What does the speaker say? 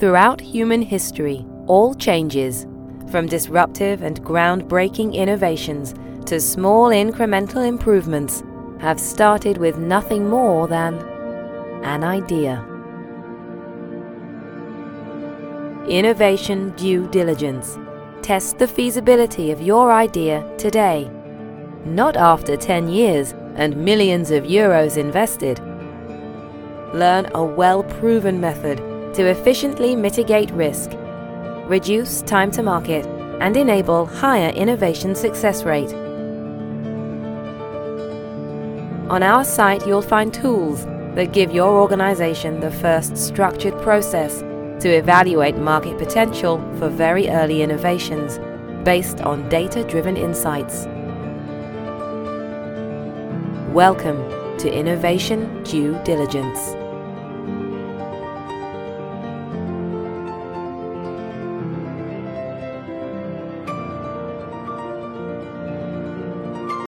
Throughout human history, all changes, from disruptive and groundbreaking innovations to small incremental improvements, have started with nothing more than an idea. Innovation due diligence. Test the feasibility of your idea today, not after 10 years and millions of euros invested. Learn a well-proven method to efficiently mitigate risk, reduce time to market, and enable higher innovation success rate. On our site, you'll find tools that give your organization the first structured process to evaluate market potential for very early innovations based on data-driven insights. Welcome to Innovation Due Diligence.